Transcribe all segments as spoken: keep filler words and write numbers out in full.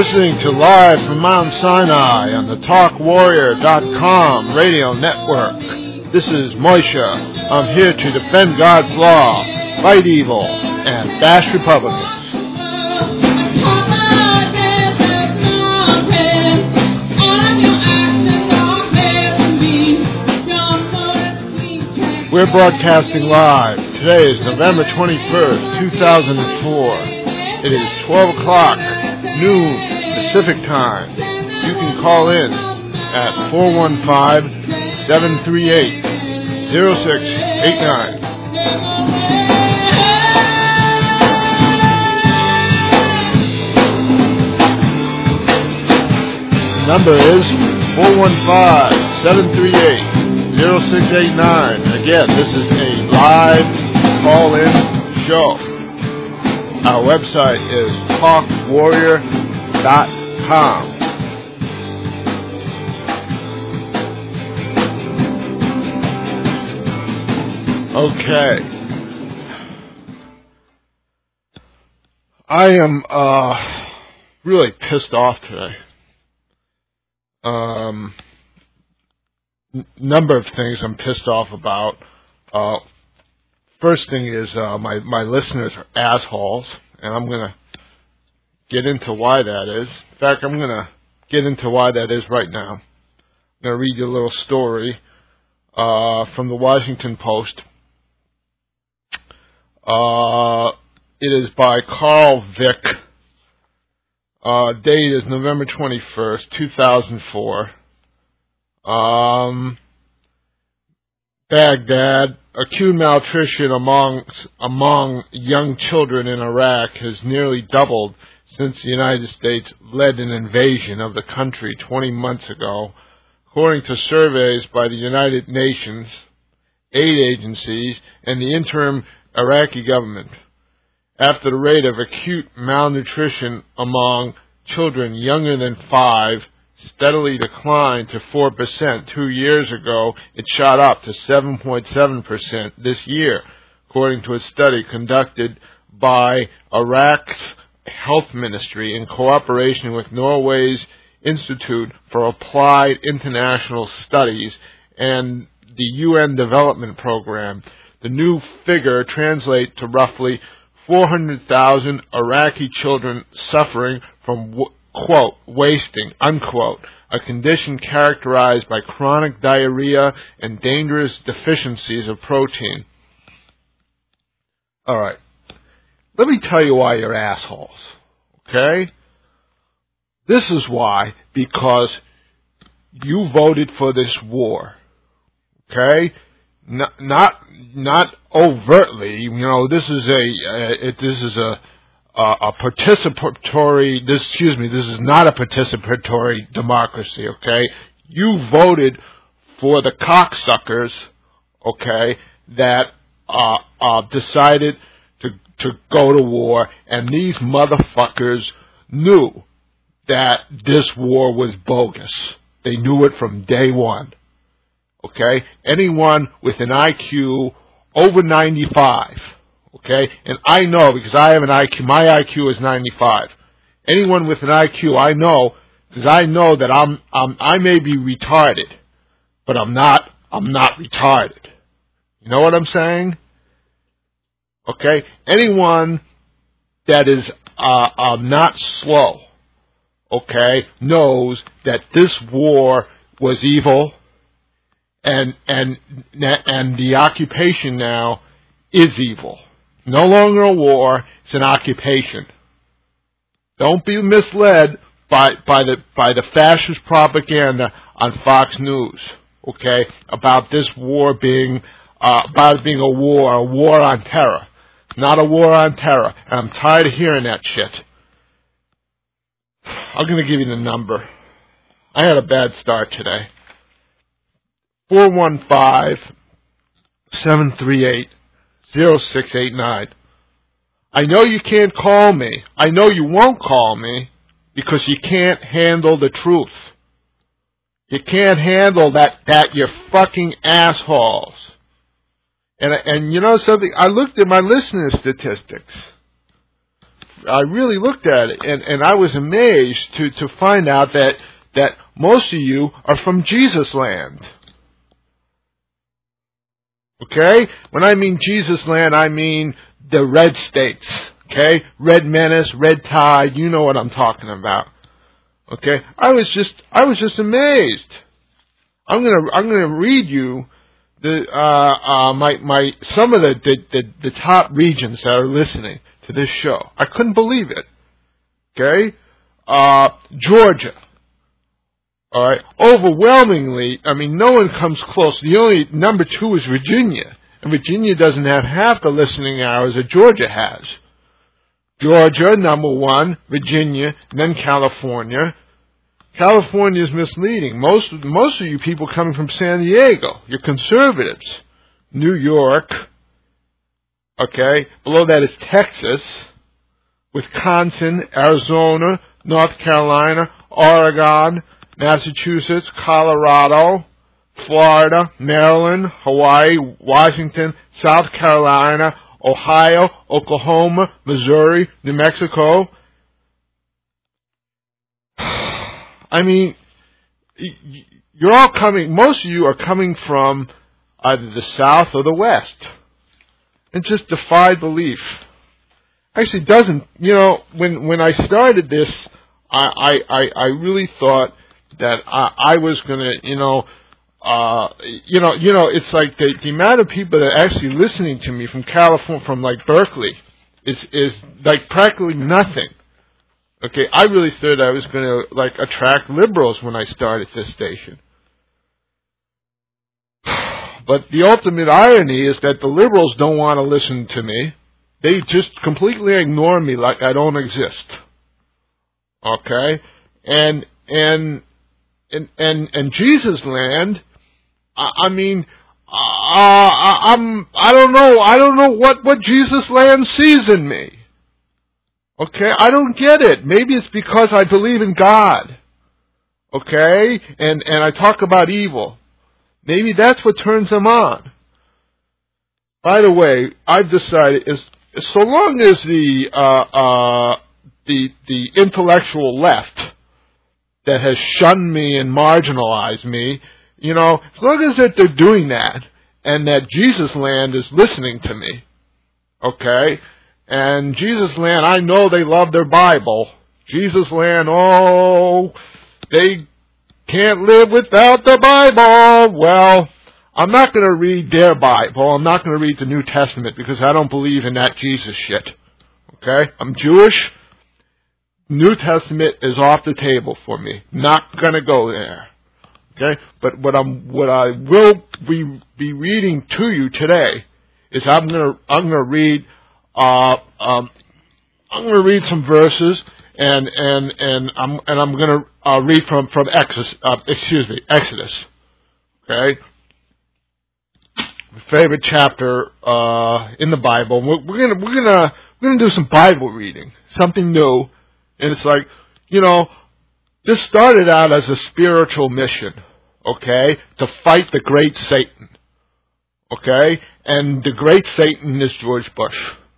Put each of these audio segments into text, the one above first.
listening to Live from Mount Sinai on the talk warrior dot com radio network. This is Moshe. I'm here to defend God's law, fight evil, and bash Republicans. We're broadcasting live. Today is November twenty-first, two thousand four. It is twelve o'clock, noon, Pacific time. You can call in at four one five, seven three eight, zero six eight nine. The number is four one five, seven three eight, zero six eight nine. Again, this is a live call-in show. Our website is talk warrior dot com. Okay. I am uh, really pissed off today. Um, n- number of things I'm pissed off about. Uh, first thing is uh, my, my listeners are assholes, and I'm going to get into why that is. In fact, I'm going to get into why that is right now. I'm going to read you a little story uh, from the Washington Post. Uh, it is by Carl Vick. Uh, date is November twenty-first, two thousand four. Um, Baghdad, acute malnutrition among, among young children in Iraq has nearly doubled since the United States led an invasion of the country twenty months ago, according to surveys by the United Nations, aid agencies, and the interim Iraqi government. After the rate of acute malnutrition among children younger than five steadily declined to four percent two years ago, it shot up to seven point seven percent this year, according to a study conducted by Iraq's Health Ministry in cooperation with Norway's Institute for Applied International Studies and the U N Development Program. The new figure translates to roughly four hundred thousand Iraqi children suffering from, quote, wasting, unquote, a condition characterized by chronic diarrhea and dangerous deficiencies of protein. All right. Let me tell you why you're assholes, okay? This is why, because you voted for this war, okay? Not, not, not overtly. You know, this is a, uh, it, this is a, uh, a participatory. This, excuse me, this is not a participatory democracy. Okay, you voted for the cocksuckers. Okay, that uh, uh, decided to to go to war, and these motherfuckers knew that this war was bogus. They knew it from day one. Okay? Anyone with an I Q over ninety-five, okay? And I know because I have an I Q, my I Q is ninety-five. Anyone with an I Q, I know, because I know that I'm, I'm, I may be retarded, but I'm not, I'm not retarded. You know what I'm saying? Okay? Anyone that is, uh, uh, not slow, okay, knows that this war was evil. And and and the occupation now is evil. No longer a war; it's an occupation. Don't be misled by by the by the fascist propaganda on Fox News. Okay, about this war being uh, about it being a war, a war on terror. It's not a war on terror, and I'm tired of hearing that shit. I'm going to give you the number. I had a bad start today. four one five, seven three eight, zero six eight nine. I know you can't call me. I know you won't call me because you can't handle the truth. You can't handle that, that you're fucking assholes. And, and you know something? I looked at my listener statistics. I really looked at it, and, and I was amazed to, to find out that, that most of you are from Jesus land. Okay? When I mean Jesus land, I mean the red states. Okay? Red Menace, Red Tide, you know what I'm talking about. Okay? I was just, I was just amazed. I'm gonna, I'm gonna read you the, uh, uh, my, my, some of the, the, the, the top regions that are listening to this show. I couldn't believe it. Okay? Uh, Georgia. Alright? Overwhelmingly, I mean, no one comes close. The only, number two is Virginia. And Virginia doesn't have half the listening hours that Georgia has. Georgia, number one, Virginia, and then California. California is misleading. Most, most of you people coming from San Diego, you're conservatives. New York, okay, below that is Texas, Wisconsin, Arizona, North Carolina, Oregon, Massachusetts, Colorado, Florida, Maryland, Hawaii, Washington, South Carolina, Ohio, Oklahoma, Missouri, New Mexico. I mean, you're all coming, most of you are coming from either the South or the West. It just defied belief. Actually doesn't, you know, when, when I started this, I, I, I really thought that I, I was gonna, you know, uh, you know, you know, it's like the, the amount of people that are actually listening to me from California, from like Berkeley, is, is like practically nothing. Okay, I really thought I was going to like attract liberals when I started this station. But the ultimate irony is that the liberals don't want to listen to me. They just completely ignore me like I don't exist. Okay? And and and and, and Jesus land, I, I mean, uh, I, I'm I don't know I don't know what, what Jesus land sees in me. Okay, I don't get it. Maybe it's because I believe in God. Okay, and and I talk about evil. Maybe that's what turns them on. By the way, I've decided is so long as the uh, uh, the the intellectual left that has shunned me and marginalized me, you know, as long as that they're doing that and that Jesus land is listening to me, okay. And Jesus land, I know they love their Bible. Jesus land, oh, they can't live without the Bible. Well, I'm not going to read their Bible. I'm not going to read the New Testament because I don't believe in that Jesus shit. Okay? I'm Jewish. New Testament is off the table for me. Not going to go there. Okay? But what I'm, what I will be, be reading to you today is I'm going to, I'm going to read Uh, um, I'm going to read some verses, and and and I'm and I'm going to uh, read from from Exodus. Uh, excuse me, Exodus. Okay, my favorite chapter uh, in the Bible. We're, we're gonna we're gonna we're gonna do some Bible reading, something new, and it's like, you know, this started out as a spiritual mission. Okay, to fight the great Satan. Okay, and the great Satan is George Bush.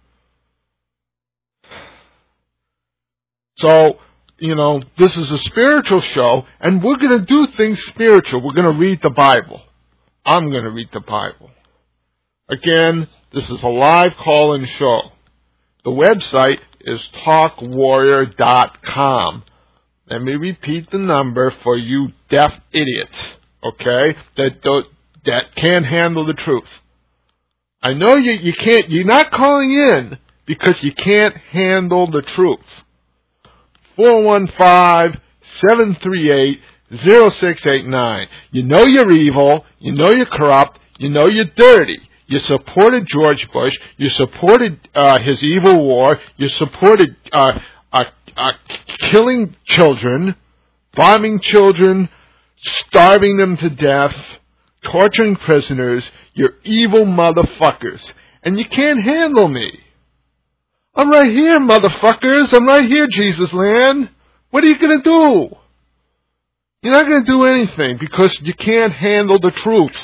So, you know, this is a spiritual show, and we're going to do things spiritual. We're going to read the Bible. I'm going to read the Bible. Again, this is a live call-in show. The website is talk warrior dot com. Let me repeat the number for you deaf idiots, okay, that don't, that can't handle the truth. I know you, you can't, you're not calling in because you can't handle the truth. four one five, seven three eight, zero six eight nine. You know you're evil. You know you're corrupt. You know you're dirty. You supported George Bush. You supported uh, his evil war. You supported uh, uh, uh, killing children, bombing children, starving them to death, torturing prisoners. You're evil motherfuckers. And you can't handle me. I'm right here, motherfuckers. I'm right here, Jesus land. What are you going to do? You're not going to do anything because you can't handle the truth.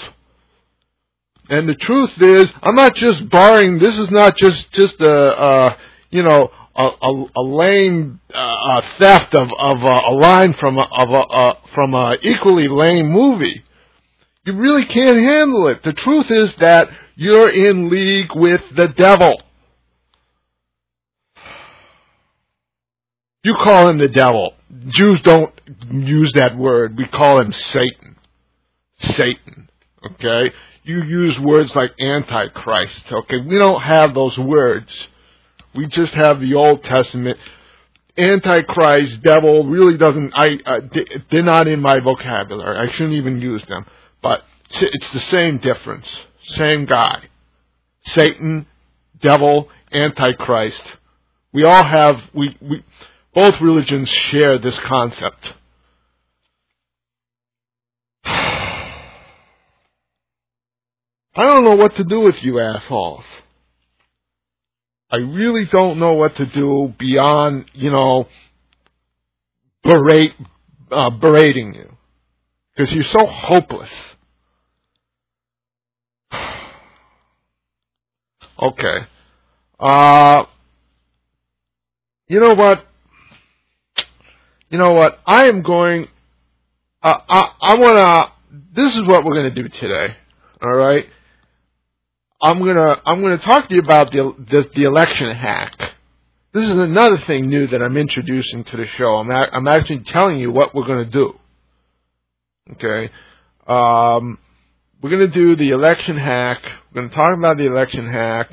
And the truth is, I'm not just borrowing, this is not just, just a, uh, you know, a, a, a lame uh, theft of, of a, a line from a, of a, uh, from a equally lame movie. You really can't handle it. The truth is that you're in league with the devil. You call him the devil. Jews don't use that word. We call him Satan. Satan. Okay? You use words like Antichrist. Okay? We don't have those words. We just have the Old Testament. Antichrist, devil, really doesn't, I, uh, they're not in my vocabulary. I shouldn't even use them. But it's the same difference. Same guy. Satan, devil, Antichrist. We all have, we, we, both religions share this concept. I don't know what to do with you assholes. I really don't know what to do beyond, you know, berate, uh, berating you. Because you're so hopeless. Okay. Uh, you know what? You know what? I am going, uh, I, I want to, this is what we're going to do today. All right? I'm going to, I'm going to talk to you about the, the, the election hack. This is another thing new that I'm introducing to the show. I'm, a, I'm actually telling you what we're going to do. Okay? Um, we're going to do the election hack. We're going to talk about the election hack.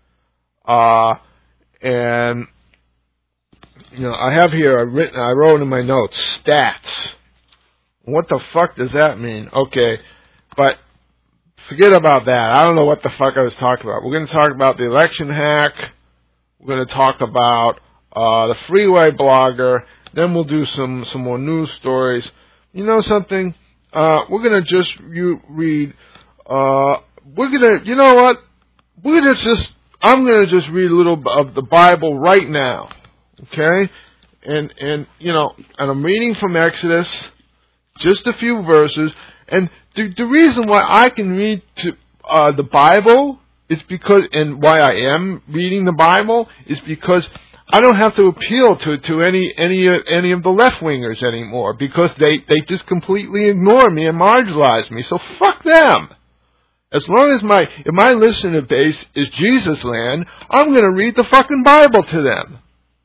Uh, and, you know, I have here, I written, I wrote in my notes, stats. What the fuck does that mean? Okay, but forget about that. I don't know what the fuck I was talking about. We're going to talk about the election hack. We're going to talk about uh, the freeway blogger. Then we'll do some, some more news stories. You know something? Uh, we're going to just you read. Uh, we're going to, you know what? We're going to just, I'm going to just read a little of the Bible right now. Okay? And, and, you know, and I'm reading from Exodus, just a few verses. And the, the reason why I can read to, uh, the Bible is because, and why I am reading the Bible is because I don't have to appeal to, to any, any, uh, any of the left-wingers anymore because they, they just completely ignore me and marginalize me. So fuck them. As long as my, if my listener base is Jesus land, I'm going to read the fucking Bible to them.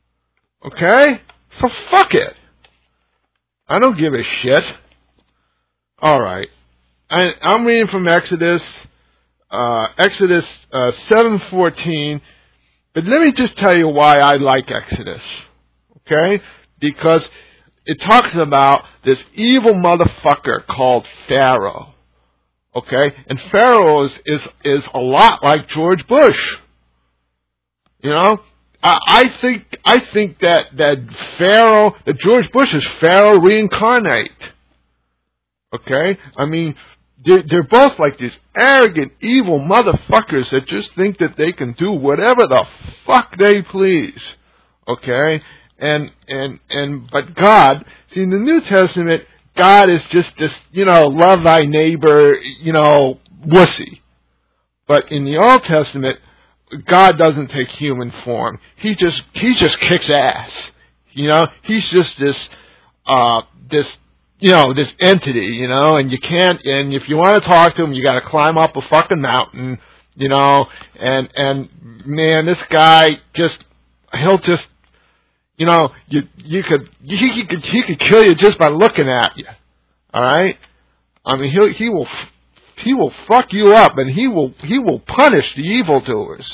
Okay? So fuck it. I don't give a shit. Alright. I'm reading from Exodus, uh, Exodus uh, seven fourteen. But let me just tell you why I like Exodus. Okay? Because it talks about this evil motherfucker called Pharaoh. Okay? And Pharaoh is, is, is a lot like George Bush. You know? I, I think, I think that, that Pharaoh, that George Bush is Pharaoh reincarnate. Okay? I mean, they're, they're both like these arrogant, evil motherfuckers that just think that they can do whatever the fuck they please. Okay? And, and, and, but God, see in the New Testament, God is just this, you know, love thy neighbor, you know, wussy. But in the Old Testament, God doesn't take human form. He just, he just kicks ass. You know? He's just this, uh, this, you know, this entity, you know, and you can't, and if you want to talk to him, you gotta climb up a fucking mountain, you know, and, and, man, this guy just, he'll just, you know, you, you could, he, he could, he could kill you just by looking at you. Alright? I mean, he'll, he will, he will fuck you up, and he will, he will punish the evildoers.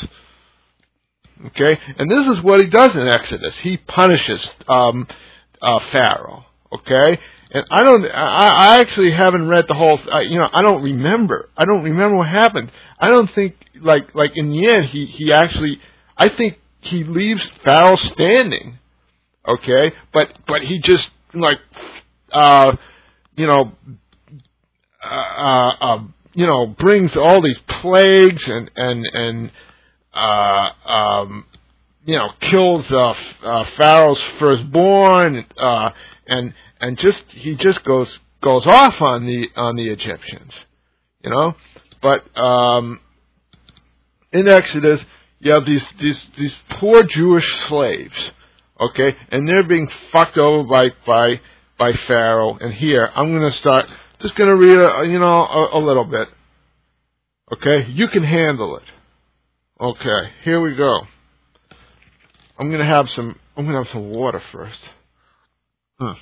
Okay? And this is what he does in Exodus. He punishes, um, uh, Pharaoh. Okay? And I don't, I, I actually haven't read the whole, uh, you know, I don't remember. I don't remember what happened. I don't think, like, like in the end, he, he actually, I think he leaves Pharaoh standing. Okay? But, but he just, like, uh, you know, uh, uh, uh, you know, brings all these plagues and, and, and, uh, um, you know, kills, uh, uh Pharaoh's firstborn, uh, and, and just, he just goes, goes off on the, on the Egyptians, you know? But, um, in Exodus, you have these these these poor Jewish slaves, okay, and they're being fucked over by by by Pharaoh. And here I'm going to start, just going to read a, you know a, a little bit, okay. You can handle it, okay. Here we go. I'm going to have some. I'm going to have some water first. Huh.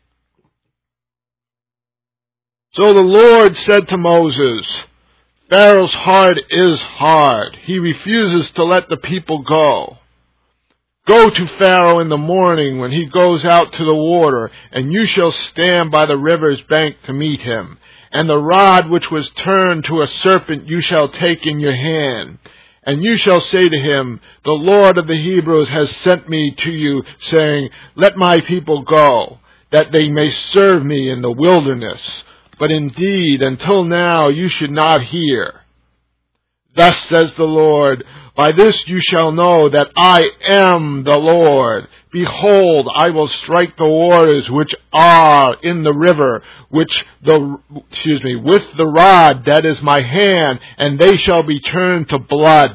So the Lord said to Moses, Pharaoh's heart is hard. He refuses to let the people go. Go to Pharaoh in the morning when he goes out to the water, and you shall stand by the river's bank to meet him. And the rod which was turned to a serpent you shall take in your hand. And you shall say to him, the Lord of the Hebrews has sent me to you, saying, let my people go, that they may serve me in the wilderness. But indeed, until now you should not hear. Thus says the Lord, by this you shall know that I am the Lord. Behold, I will strike the waters which are in the river, which the, excuse me, with the rod that is my hand, and they shall be turned to blood.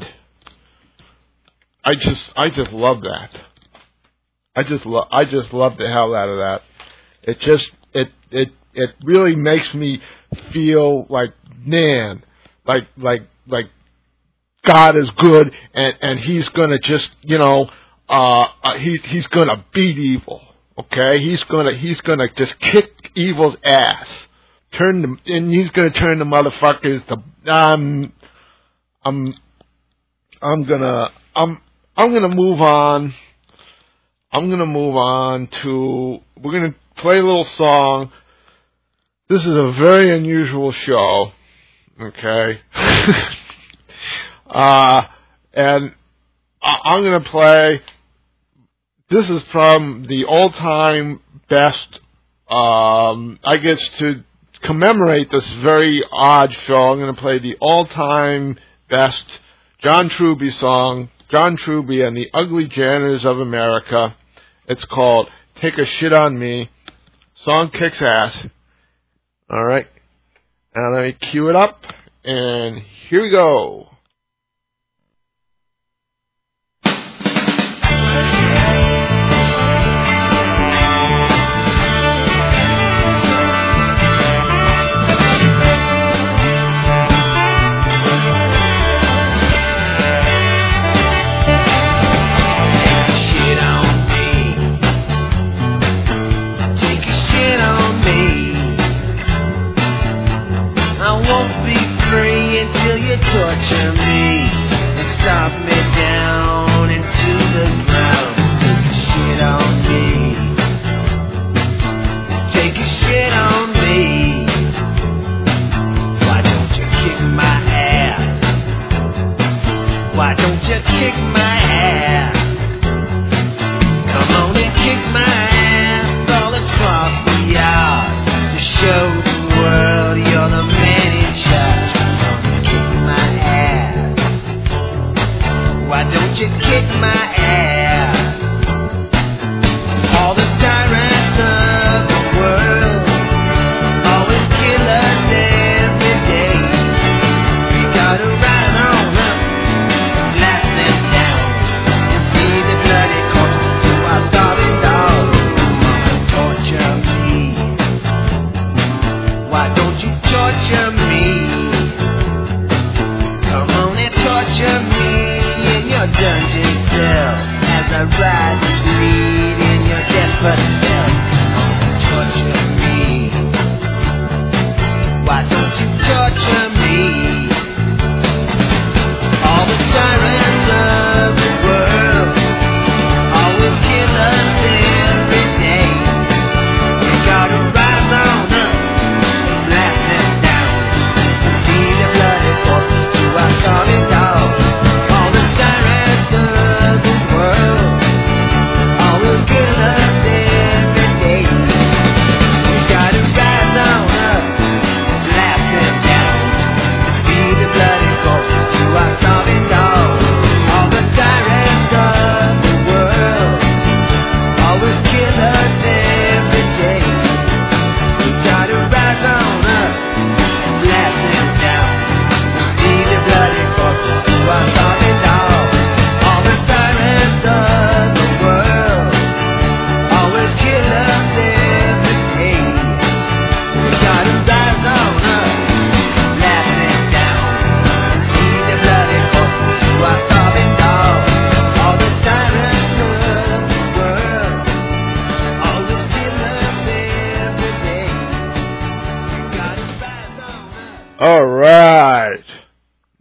I just, I just love that. I just love, I just love the hell out of that. It just, it, it, it really makes me feel like, man, like, like, like God is good, and, and he's gonna just, you know, uh, uh he's, he's gonna beat evil, okay? He's gonna, he's gonna just kick evil's ass. Turn them, and he's gonna turn the motherfuckers to, um, I'm, I'm gonna, I'm, I'm gonna move on. I'm gonna move on to, we're gonna play a little song. This is a very unusual show, okay? uh, and I- I'm going to play, this is from the all-time best, um, I guess to commemorate this very odd show, I'm going to play the all-time best John Truby song, John Truby and the Ugly Janitors of America. It's called Take a Shit on Me. Song kicks ass. All right, now let me cue it up, and here we go. Torture me and stop me down into the ground. Take a shit on me. Take a shit on me. Why don't you kick my ass? Why don't you kick my ass? Come on and kick my ass all across the yard to show the world you're the man in charge. Why don't you kick my ass? All the tyrants of the world always kill us every day. We gotta rise on up, slap them down, and see the bloody corpses to our starving dogs. Torture me. Why don't you torture me? Come on and torture me. Your dungeon cell as I ride and bleed in your desperate cell. Torture me. Why don't you torture me? All the tyrants of the world always kill us every day. We gotta rise on up, slap them down, see the bloody corpses to our starving dogs.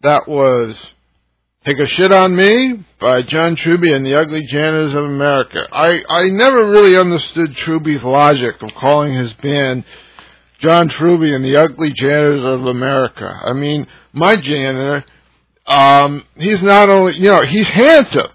that was Take a Shit on Me by John Truby and the Ugly Janitors of America. I, I never really understood Truby's logic of calling his band John Truby and the Ugly Janitors of America. I mean, my janitor, um, he's not only, you know, he's handsome.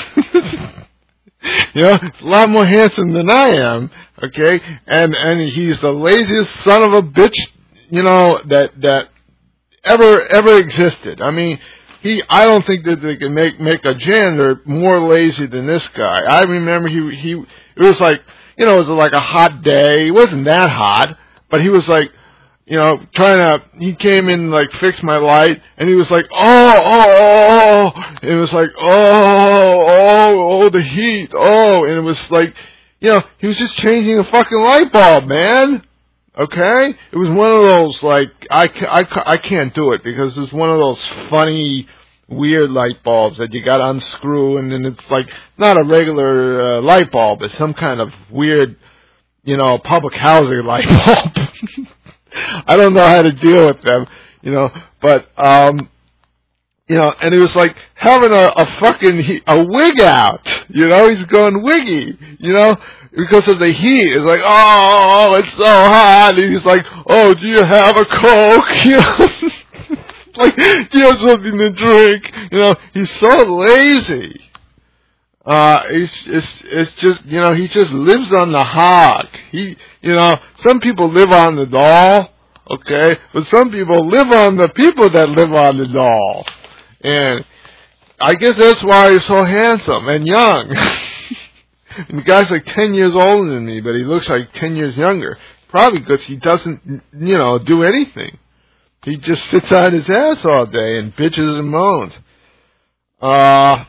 You know, a lot more handsome than I am, okay? And and he's the laziest son of a bitch, you know, that that ever ever existed. I mean, he I don't think that they can make make a janitor more lazy than this guy. I remember he he it was like, you know, it was like a hot day. It wasn't that hot, but he was like, you know, trying to, he came in, like, fix my light, and he was like, oh, oh, oh, oh, and it was like, oh, oh, oh, the heat, oh, and it was like, you know, he was just changing a fucking light bulb, man, okay? It was one of those, like, I, I, I can't do it, because it's one of those funny, weird light bulbs that you gotta unscrew, and then it's, like, not a regular uh, light bulb, it's some kind of weird, you know, public housing light bulb. I don't know how to deal with them, you know, but, um, you know, and he was like having a, a fucking, a wig out, you know, he's going wiggy, you know, because of the heat. It's like, oh, it's so hot, and he's like, oh, do you have a Coke, you know, like, do you have something to drink, you know, he's so lazy. Uh, it's, it's, it's just, you know, he just lives on the hog. He, you know, some people live on the doll, okay, but some people live on the people that live on the doll. And I guess that's why he's so handsome and young. And the guy's like ten years older than me, but he looks like ten years younger. Probably because he doesn't, you know, do anything. He just sits on his ass all day and bitches and moans. Uh,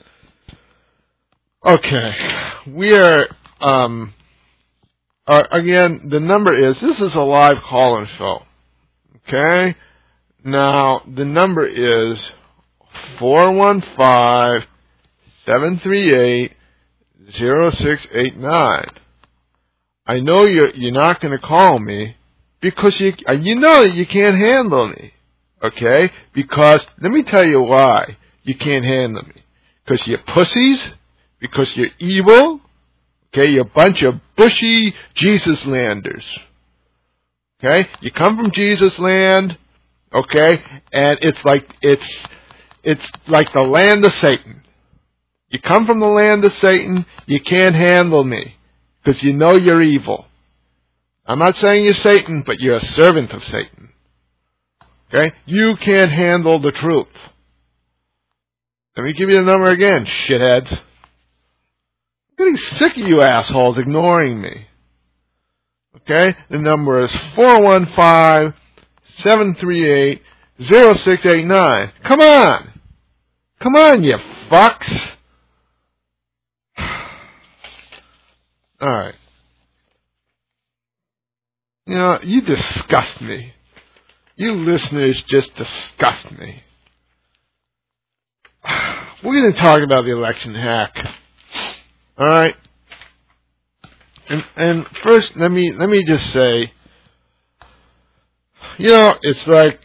Okay, we are, um, uh, again, the number is, this is a live call-in show, okay? Now, the number is four one five, seven three eight, zero six eight nine. I know you're, you're not going to call me because you, you know you can't handle me, okay? Because, let me tell you why you can't handle me. Because you're pussies. Because you're evil, okay, you're a bunch of bushy Jesus landers, okay, you come from Jesus land, okay, and it's like, it's, it's like the land of Satan. You come from the land of Satan, you can't handle me, because you know you're evil. I'm not saying you're Satan, but you're a servant of Satan, okay, you can't handle the truth. Let me give you the number again, shitheads. I'm getting sick of you assholes ignoring me. Okay? The number is four one five, seven three eight, zero six eight nine. Come on! Come on, you fucks! Alright. You know, you disgust me. You listeners just disgust me. We're going to talk about the election hack. All right, and and first let me let me just say, you know, it's like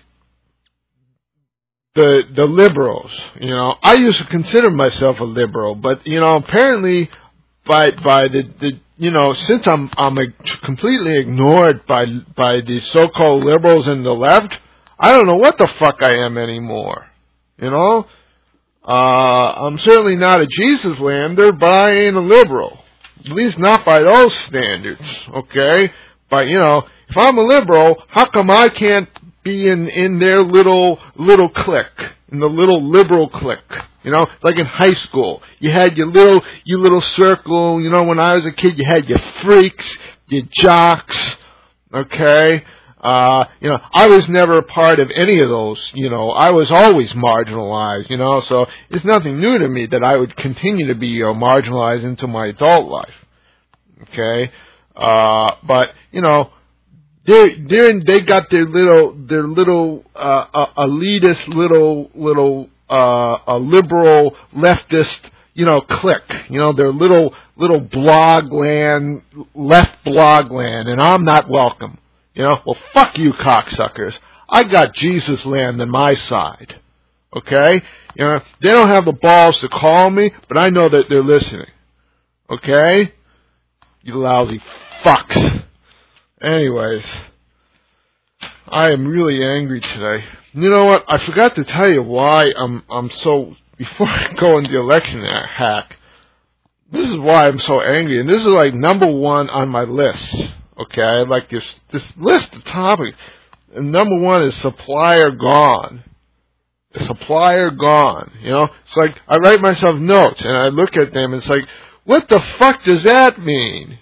the the liberals. You know, I used to consider myself a liberal, but you know, apparently by by the, the you know, since I'm I'm completely ignored by by the so-called liberals and the left, I don't know what the fuck I am anymore. You know. Uh, I'm certainly not a Jesus lander, but I ain't a liberal. At least not by those standards, okay? But, you know, if I'm a liberal, how come I can't be in, in their little, little clique, in the little liberal clique? You know, like in high school, you had your little, your little circle, you know, when I was a kid, you had your freaks, your jocks, okay? Uh, you know, I was never a part of any of those, you know, I was always marginalized, you know, so it's nothing new to me that I would continue to be uh, marginalized into my adult life, okay, uh, but, you know, they they they got their little, their little, uh, uh elitist little, little, uh, a liberal leftist, you know, clique, you know, their little, little blog land, left blog land, and I'm not welcome. You know, well, fuck you, cocksuckers. I got Jesus land on my side. Okay? You know, they don't have the balls to call me, but I know that they're listening. Okay? You lousy fucks. Anyways, I am really angry today. You know what? I forgot to tell you why I'm I'm so. Before I go into the election hack, this is why I'm so angry, and this is like number one on my list. Okay, I like this this list of topics. And number one is supplier gone. Supplier gone. You know, it's like I write myself notes and I look at them. And it's like, what the fuck does that mean?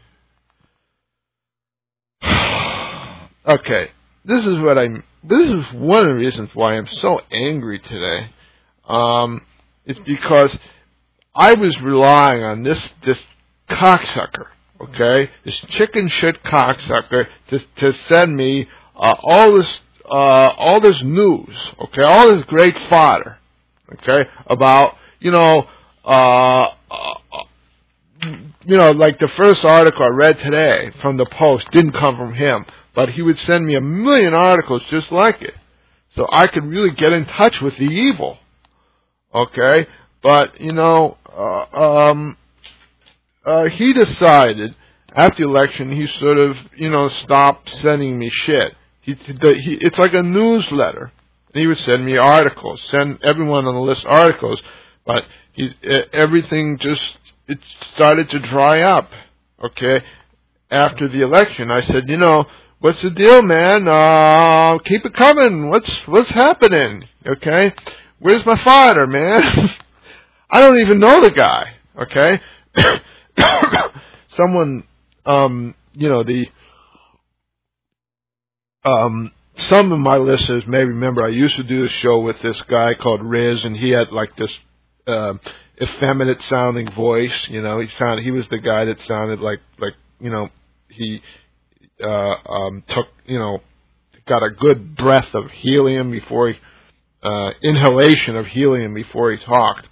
Okay, this is what I'm. This is one of the reasons why I'm so angry today. Um, it's because I was relying on this this cocksucker. Okay, this chicken shit cocksucker to to send me uh, all this uh, all this news. Okay, all this great fodder. Okay, about you know uh, uh, you know like the first article I read today from the Post didn't come from him, but he would send me a million articles just like it, so I could really get in touch with the evil. Okay, but you know. Uh, um, Uh, he decided after the election he sort of, you know, stopped sending me shit. He, he, it's like a newsletter. He would send me articles, send everyone on the list articles, but he, everything just, it started to dry up, okay? After the election, I said, you know, what's the deal, man? Uh, keep it coming. What's, what's happening? Okay? Where's my father, man? I don't even know the guy, okay? Someone, um, you know, the, um, some of my listeners may remember I used to do a show with this guy called Riz, and he had like this, uh, effeminate sounding voice, you know, he sounded, he was the guy that sounded like, like, you know, he, uh, um, took, you know, got a good breath of helium before he, uh, inhalation of helium before he talked.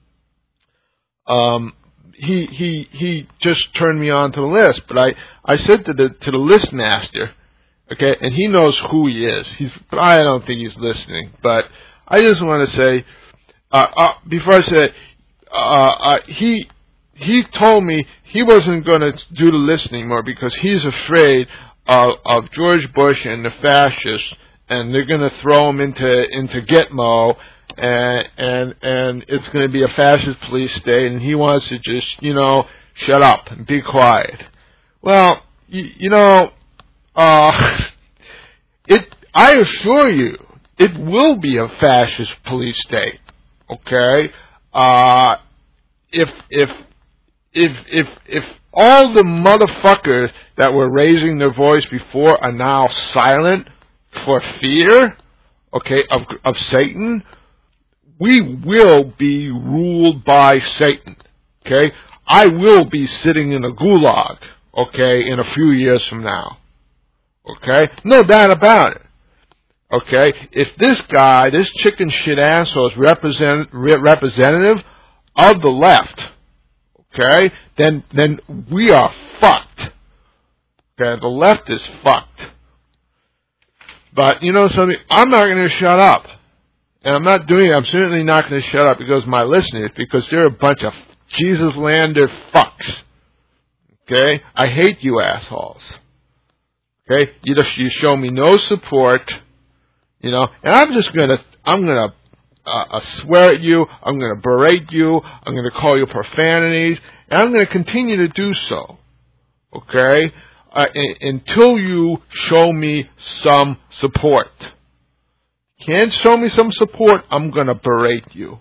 Um, He he he just turned me on to the list, but I, I said to the to the list master, okay, and he knows who he is. He's I don't think he's listening, but I just want to say, uh, uh, before I say it, uh, uh, he he told me he wasn't going to do the list anymore because he's afraid of, of George Bush and the fascists, and they're going to throw him into into Gitmo. And, and, and it's going to be a fascist police state, and he wants to just, you know, shut up and be quiet. Well, you, you know, uh, it, I assure you, it will be a fascist police state, okay? Uh, if, if, if, if, if all the motherfuckers that were raising their voice before are now silent for fear, okay, of, of Satan, we will be ruled by Satan, okay? I will be sitting in a gulag, okay, in a few years from now, okay? No doubt about it, okay? If this guy, this chicken shit asshole is represent, re- representative of the left, okay, then, then we are fucked, okay? The left is fucked. But, you know something, I'm not going to shut up. And I'm not doing it. I'm certainly not going to shut up because of my listeners, because they're a bunch of Jesus Lander fucks. Okay? I hate you assholes. Okay? You just, you show me no support, you know, and I'm just going to, I'm going to uh, uh, swear at you, I'm going to berate you, I'm going to call you profanities, and I'm going to continue to do so. Okay? Uh, until you show me some support. Can't show me some support, I'm going to berate you.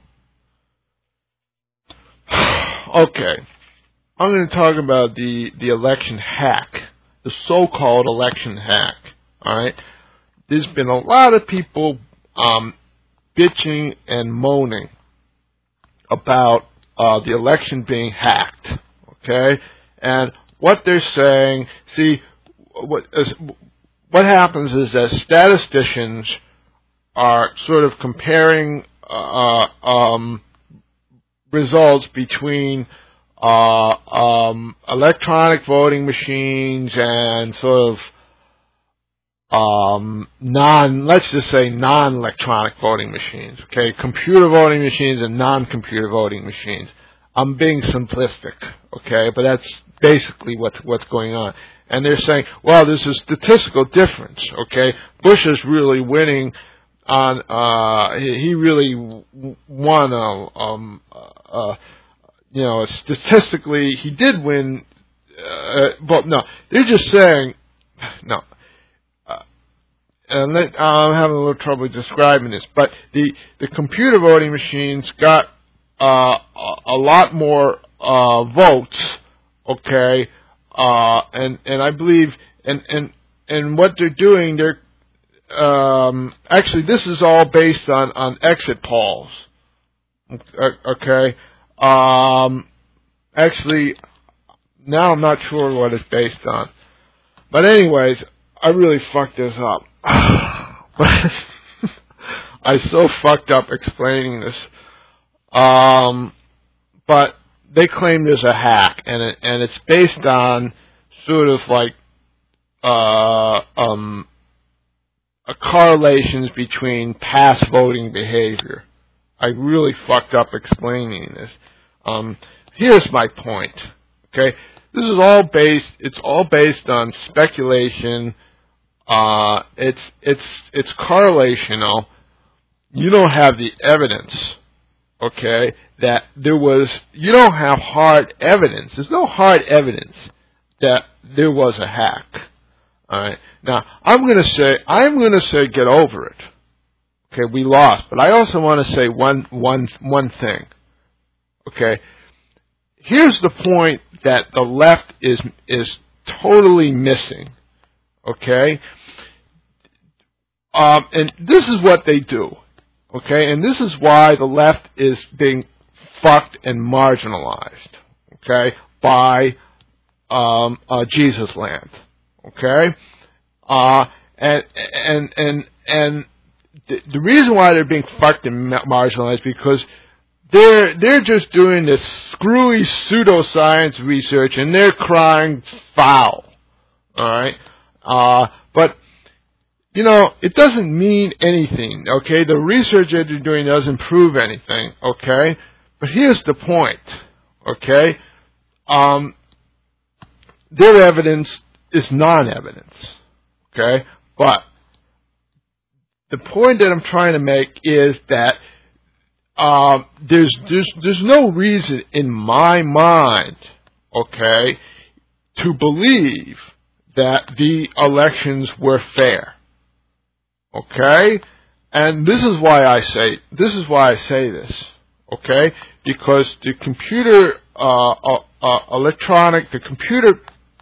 Okay. I'm going to talk about the, the election hack. The so-called election hack. Alright? There's been a lot of people um, bitching and moaning about uh, the election being hacked. Okay? And what they're saying, see, what, is, what happens is that statisticians are sort of comparing uh, um, results between uh, um, electronic voting machines and sort of um, non, let's just say non-electronic voting machines, okay, computer voting machines and non-computer voting machines. I'm being simplistic, okay, but that's basically what's what's going on. And they're saying, well, there's a statistical difference, okay. Bush is really winning on, uh, he, he really won, uh, um, uh, you know, statistically, he did win, uh, but no, they're just saying, no. Uh, and let, I'm having a little trouble describing this, but the, the computer voting machines got uh, a, a lot more uh, votes, okay, uh, and and I believe, and and and what they're doing, they're um, actually this is all based on on exit polls, okay. Um, actually, now I'm not sure what it's based on, but anyways, I really fucked this up. I so fucked up explaining this. Um, but they claim there's a hack, and it, and it's based on sort of like uh, um, a correlations between past voting behavior. I really fucked up explaining this. Um, here's my point. Okay, this is all based. It's all based on speculation. Uh, it's it's it's correlational. You don't have the evidence. Okay, that there was, you don't have hard evidence. There's no hard evidence that there was a hack. All right. Now, I'm going to say, I'm going to say, get over it. Okay, we lost, but I also want to say one, one, one thing. Okay, here's the point that the left is is totally missing. Okay, um, and this is what they do. Okay, and this is why the left is being fucked and marginalized, okay, by um, uh, Jesus land, okay, uh, and and and and the, the reason why they're being fucked and marginalized is because they're they're just doing this screwy pseudoscience research and they're crying foul, all right, uh, but. You know, it doesn't mean anything, okay? The research that you're doing doesn't prove anything, okay? But here's the point, okay? Um, their evidence is non-evidence, okay? But the point that I'm trying to make is that um, there's, there's, there's no reason in my mind, okay, to believe that the elections were fair. Okay, and this is why I say this is why I say this. Okay, because the computer, uh, uh, uh, electronic, the computer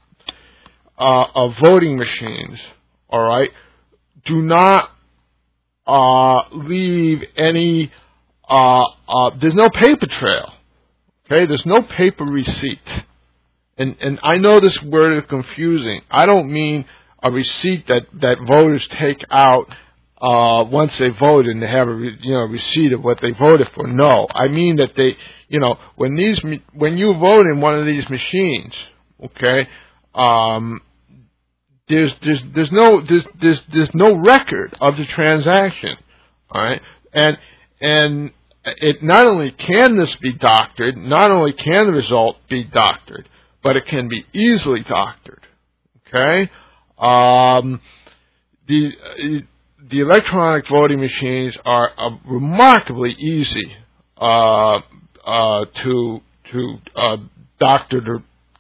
uh, uh, voting machines, all right, do not uh, leave any. Uh, uh, there's no paper trail. Okay, there's no paper receipt, and and I know this word is confusing. I don't mean a receipt that, that voters take out uh, once they vote and they have a re, you know receipt of what they voted for. No, I mean that they you know when these when you vote in one of these machines, okay, um, there's there's there's no there's there's there's no record of the transaction, all right, and and it not only can this be doctored, not only can the result be doctored, but it can be easily doctored, okay. Um, the the electronic voting machines are uh, remarkably easy uh, uh, to to uh, doctor to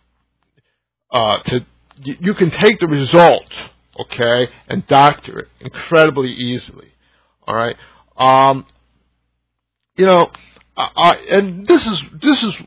uh, to you can take the result, okay, and doctor it incredibly easily. All right, um, you know, uh, uh, and this is this is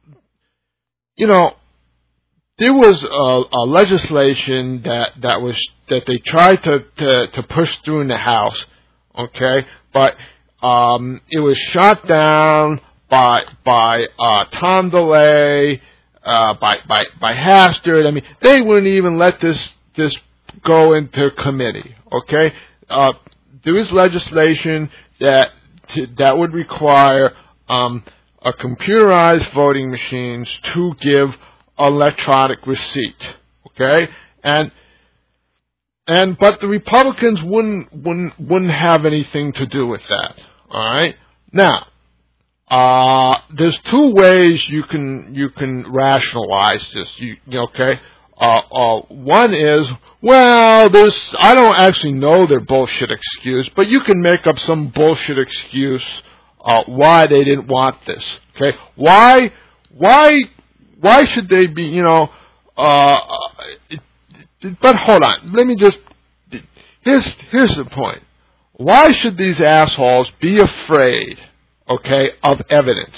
you know. There was a, a legislation that, that was that they tried to, to, to push through in the House, okay, but um, it was shot down by by uh, Tom DeLay, uh, by by by Hastert. I mean, they wouldn't even let this this go into committee, okay. Uh, there is legislation that to, that would require um, a computerized voting machines to give electronic receipt, okay, and and but the Republicans wouldn't wouldn't wouldn't have anything to do with that. All right. Now, uh, there's two ways you can you can rationalize this. You, okay. Uh, uh, one is, well, there's I don't actually know their bullshit excuse, but you can make up some bullshit excuse uh, why they didn't want this. Okay. Why why why should they be? You know. Uh, but hold on. Let me just. Here's here's the point. Why should these assholes be afraid, okay, of evidence?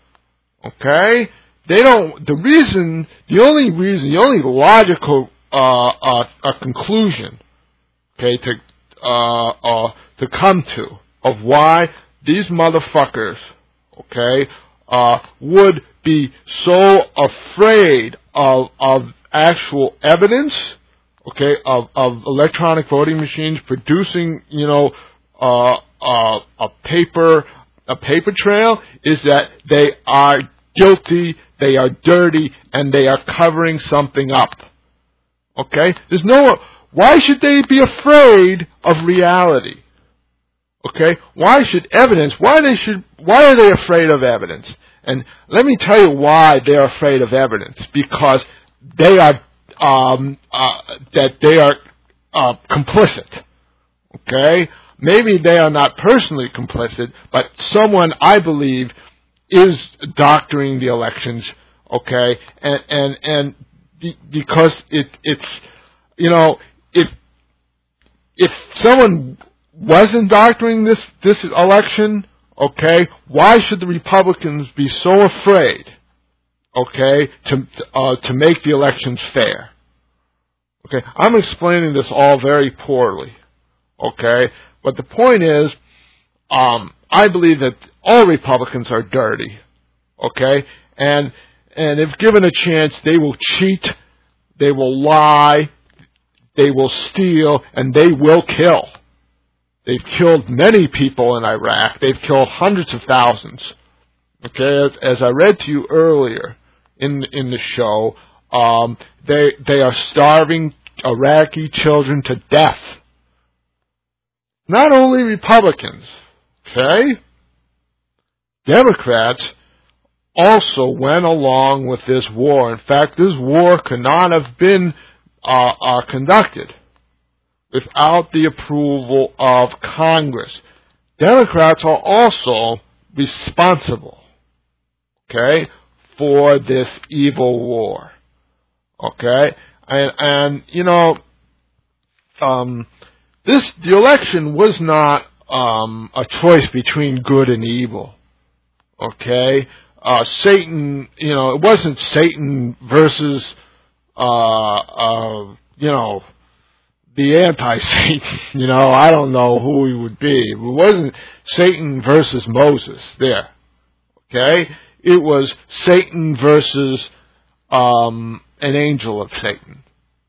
Okay? They don't, the reason, the only reason, the only logical, uh, uh, uh conclusion, okay, to, uh, uh, to come to of why these motherfuckers, okay, uh, would be so afraid of, of actual evidence, okay, of, of electronic voting machines producing, you know, uh, uh, a paper, a paper trail, is that they are guilty, they are dirty, and they are covering something up. Okay? There's no, why should they be afraid of reality? Okay? Why should evidence, why they should, why are they afraid of evidence? And let me tell you why they're afraid of evidence. Because they are Um, uh, that they are uh, complicit. Okay? Maybe they are not personally complicit, but someone, I believe, is doctoring the elections. Okay? And and and because it it's you know if if someone wasn't doctoring this this election, okay, why should the Republicans be so afraid? Okay, to uh, to make the elections fair. Okay, I'm explaining this all very poorly. Okay, but the point is, um, I believe that all Republicans are dirty. Okay, and and if given a chance, they will cheat, they will lie, they will steal, and they will kill. They've killed many people in Iraq. They've killed hundreds of thousands. Okay, as, as I read to you earlier in in the show, um, they they are starving Iraqi children to death. Not only Republicans, okay? Democrats also went along with this war. In fact, this war could not have been uh, uh, conducted without the approval of Congress. Democrats are also responsible, okay, for this evil war. Okay? And, and you know, um, this, the election was not, um, a choice between good and evil. Okay? Uh, Satan, you know, it wasn't Satan versus, uh, uh, you know, the anti-Satan. You know, I don't know who he would be. It wasn't Satan versus Moses there. Okay? It was Satan versus, um, an angel of Satan.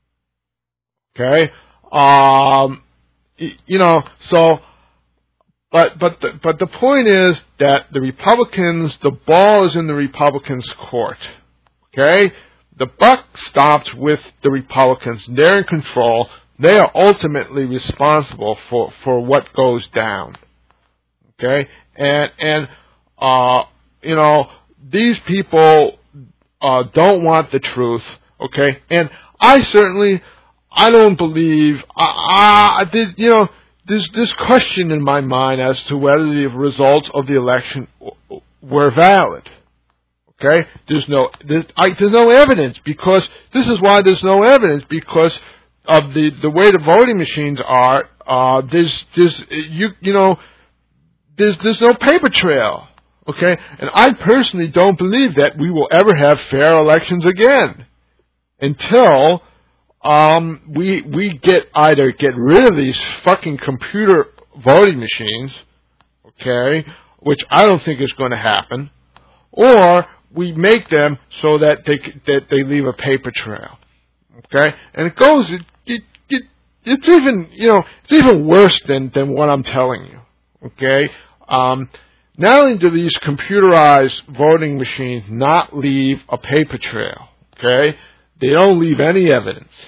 Okay? Um, you know, so, but, but, the, but the point is that the Republicans, the ball is in the Republicans' court. Okay? The buck stops with the Republicans. They're in control. They are ultimately responsible for, for what goes down. Okay? And, and, uh, you know, these people, Uh, don't want the truth, okay? And I certainly, I don't believe, I, I did, you know, there's this question in my mind as to whether the results of the election were valid, okay? There's no, there's, I, there's no evidence because, this is why there's no evidence, because of the, the way the voting machines are, uh, there's, there's, you, you know, there's, there's no paper trail. Okay, and I personally don't believe that we will ever have fair elections again until um, we we get either get rid of these fucking computer voting machines, okay, which I don't think is going to happen, or we make them so that they that they leave a paper trail, okay, and it goes it it, it it's even you know it's even worse than than what I'm telling you, okay. Um, Not only do these computerized voting machines not leave a paper trail, okay, they don't leave any evidence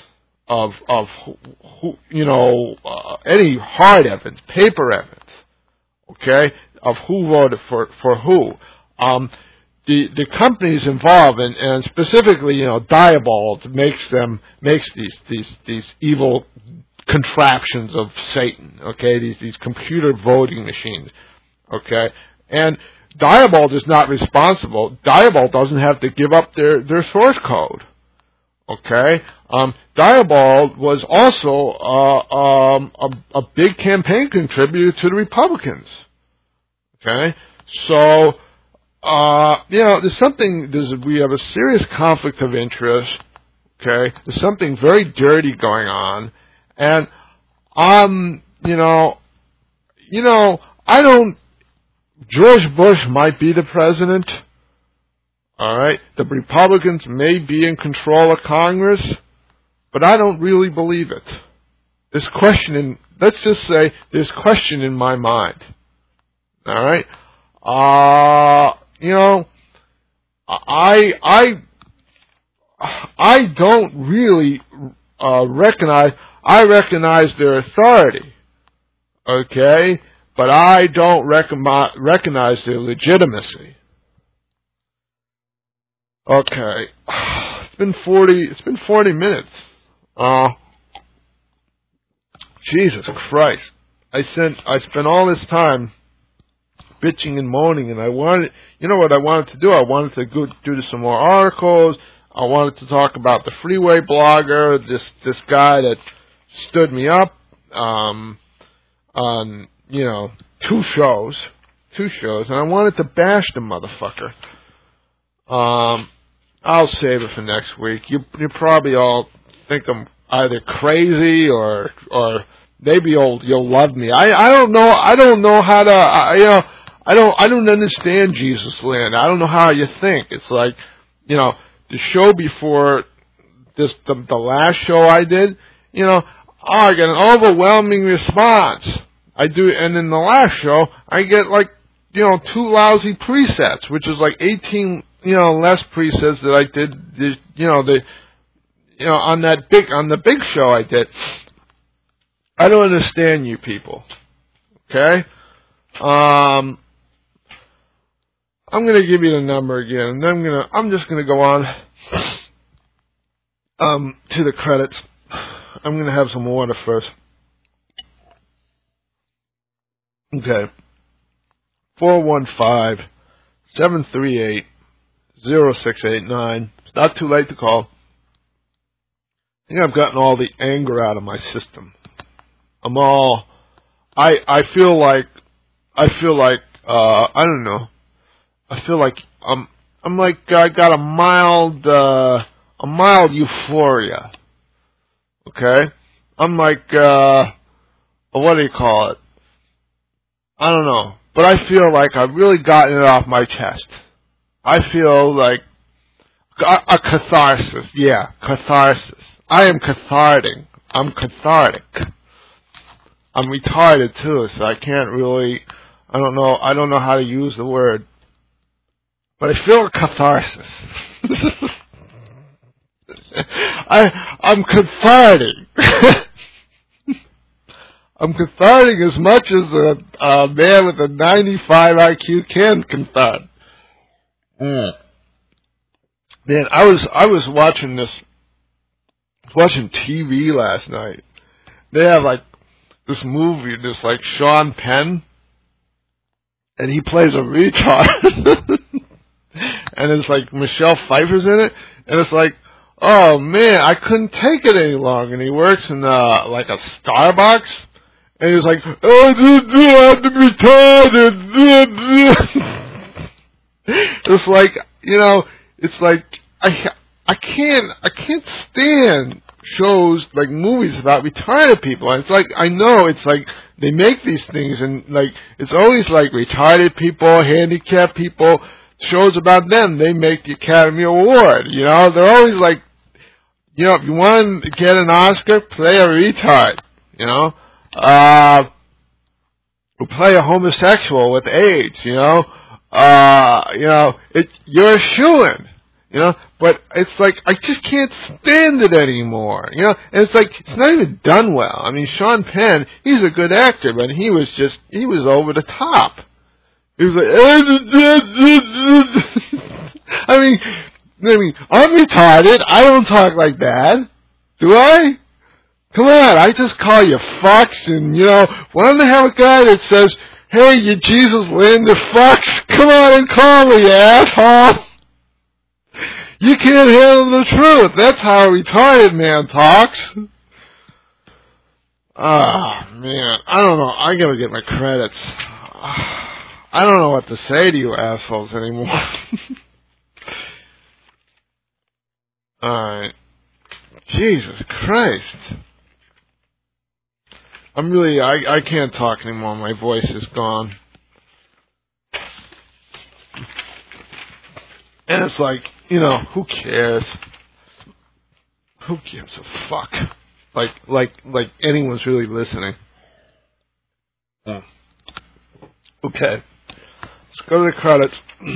of of who, who you know uh, any hard evidence, paper evidence, okay, of who voted for for who. Um, the the companies involved, and, and specifically, you know, Diebold makes them makes these these these evil contraptions of Satan, okay, these these computer voting machines, okay, and Diebold is not responsible. Diebold doesn't have to give up their, their source code, okay. Um, Diebold was also uh, um, a, a big campaign contributor to the Republicans, okay. So uh, you know, there's something. There's we have a serious conflict of interest, okay. There's something very dirty going on. And, um, you know, you know, I don't, George Bush might be the president, all right? The Republicans may be in control of Congress, but I don't really believe it. There's question in, let's just say, there's question in my mind, all right? Uh, you know, I, I, I don't really uh, recognize, I recognize their authority, okay, but I don't recognize, recognize their legitimacy. Okay, it's been forty. It's been forty minutes. Uh, Jesus Christ! I sent. I spent all this time bitching and moaning, and I wanted. You know what I wanted to do? I wanted to go do some more articles. I wanted to talk about the freeway blogger, this this guy that stood me up um, on, you know, two shows, two shows, and I wanted to bash the motherfucker. Um, I'll save it for next week. You you probably all think I'm either crazy or or maybe you'll you'll love me. I I don't know. I don't know how to. I, you know, I don't I don't understand Jesus Land. I don't know how you think. It's like, you know, the show before this, the, the last show I did, you know. Oh, I get an overwhelming response. I do, and in the last show, I get like, you know, two lousy presets, which is like eighteen, you know, less presets that I did, the, you know, the, you know, on that big, on the big show I did. I don't understand you people. Okay? Um, I'm gonna give you the number again, and then I'm gonna, I'm just gonna go on, um, to the credits. I'm going to have some water first. Okay. four one five, seven three eight, zero six eight nine. It's not too late to call. I think I've gotten all the anger out of my system. I'm all, I, I feel like, I feel like, uh, I don't know. I feel like I'm, I'm like, I got a mild, uh, a mild euphoria. Okay? I'm like, uh, what do you call it? I don't know. But I feel like I've really gotten it off my chest. I feel like a, a catharsis. Yeah, catharsis. I am cathartic. I'm cathartic. I'm retarded too, so I can't really, I don't know, I don't know how to use the word. But I feel a catharsis. I, I'm cathartic. I'm cathartic as much as a, a man with a ninety-five I Q can cathart. Mm. Man, I was I was watching this, watching T V last night. They have like this movie, this like Sean Penn, and he plays a retard, and it's like Michelle Pfeiffer's in it, and it's like, oh man, I couldn't take it any longer. And he works in uh, like a Starbucks, and he's like, oh, I'm retarded. It's like, you know, it's like I I can't I can't stand shows like movies about retarded people. And it's like, I know it's like they make these things and like it's always like retarded people, handicapped people, shows about them. They make the Academy Award. You know, they're always like, you know, if you want to get an Oscar, play a retard. You know, uh, or play a homosexual with AIDS. You know, uh, you know, it you're a shoo-in. You know, but it's like, I just can't stand it anymore. You know, and it's like, it's not even done well. I mean, Sean Penn, he's a good actor, but he was just, he was over the top. He was like, I mean, I mean, I'm retarded. I don't talk like that. Do I? Come on, I just call you fucks, and, you know, why don't they have a guy that says, hey, you Jesus Linda fucks, come on and call me, you asshole. You can't handle the truth. That's how a retarded man talks. Ah, oh, man, I don't know. I gotta get my credits. I don't know what to say to you assholes anymore. Alright. Jesus Christ. I'm really, I, I can't talk anymore. My voice is gone. And it's like, you know, who cares? Who gives a fuck? Like, like, like anyone's really listening. Oh. Okay. Let's go to the credits.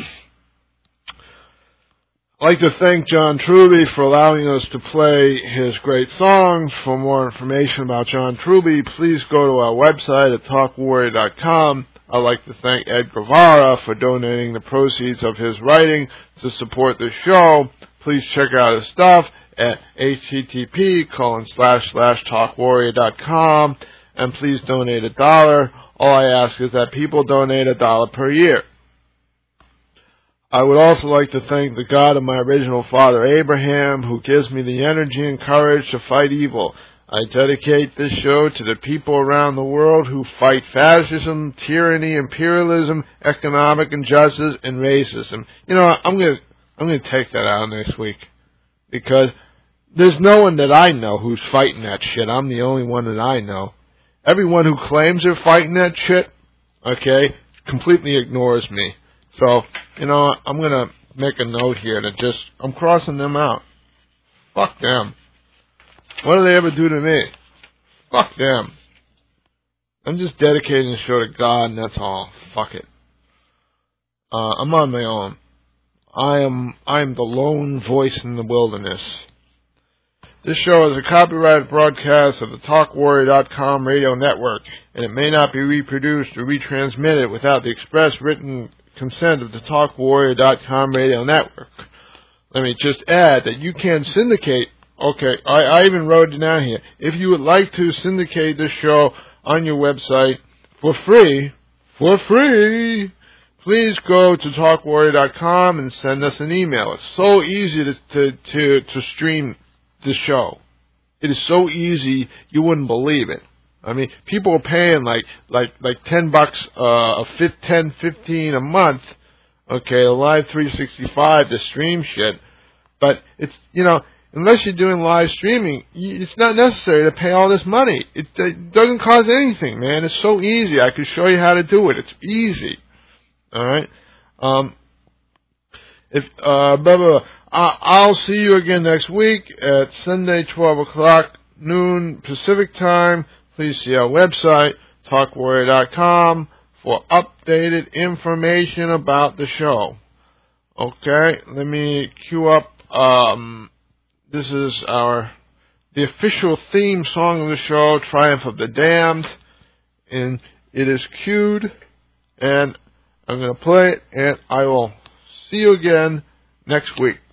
I'd like to thank John Truby for allowing us to play his great songs. For more information about John Truby, please go to our website at talk warrior dot com. I'd like to thank Ed Guevara for donating the proceeds of his writing to support the show. Please check out his stuff at http colon slash slash talkwarrior dot com, and please donate a dollar. All I ask is that people donate a dollar per year. I would also like to thank the God of my original father Abraham, who gives me the energy and courage to fight evil. I dedicate this show to the people around the world who fight fascism, tyranny, imperialism, economic injustice, and racism. You know, I'm gonna I'm gonna take that out next week, because there's no one that I know who's fighting that shit. I'm the only one that I know. Everyone who claims they're fighting that shit, okay, completely ignores me. So, you know, I'm going to make a note here that just, I'm crossing them out. Fuck them. What do they ever do to me? Fuck them. I'm just dedicating the show to God, and that's all. Fuck it. Uh, I'm on my own. I am, I am the lone voice in the wilderness. This show is a copyrighted broadcast of the talk warrior dot com radio network, and it may not be reproduced or retransmitted without the express written consent of the talk warrior dot com radio network. Let me just add that you can syndicate, okay, I, I even wrote it down here. If you would like to syndicate this show on your website for free, for free, please go to talk warrior dot com and send us an email. It's so easy to, to, to, to stream the show. It is so easy, you wouldn't believe it. I mean, people are paying like like like ten bucks, uh, a fifth, ten, fifteen a month, okay, a live three sixty-five to stream shit. But it's, you know, unless you're doing live streaming, it's not necessary to pay all this money. It, it doesn't cost anything, man. It's so easy. I can show you how to do it. It's easy. All right. Um. If uh, blah, blah, blah. I'll see you again next week at Sunday, twelve o'clock noon Pacific time. Please see our website, talk warrior dot com, for updated information about the show. Okay, let me cue up, um, this is our, the official theme song of the show, Triumph of the Damned, and it is cued, and I'm going to play it, and I will see you again next week.